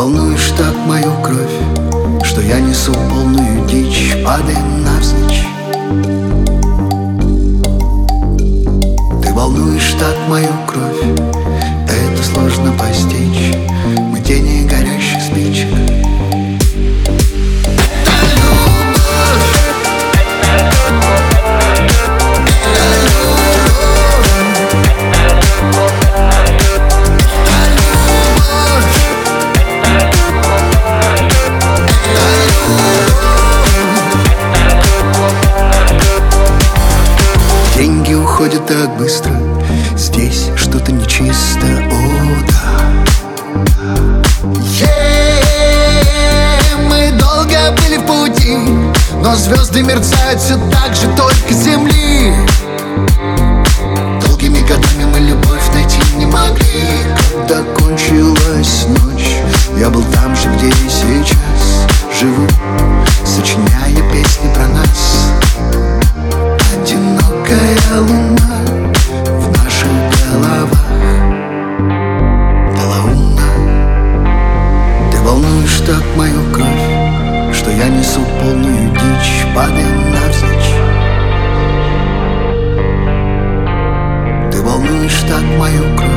волнуешь так мою кровь, что я несу полную дичь, падая навзничь. Ты волнуешь так мою кровь, это сложно постичь. Мы тени горящих спичек. Деньги уходят так быстро, здесь что-то нечисто, о да. Мы долго были в пути, но звезды мерцают все так же, только с земли. Долгими годами мы любовь найти не могли. Когда кончилась ночь, я был там же, где и сейчас живу, сочиняя песни про нас. Одинокая луна в наших головах полоумна. Ты волнуешь так мою кровь, что я несу полную дичь, падая навзничь. Ты волнуешь так мою кровь,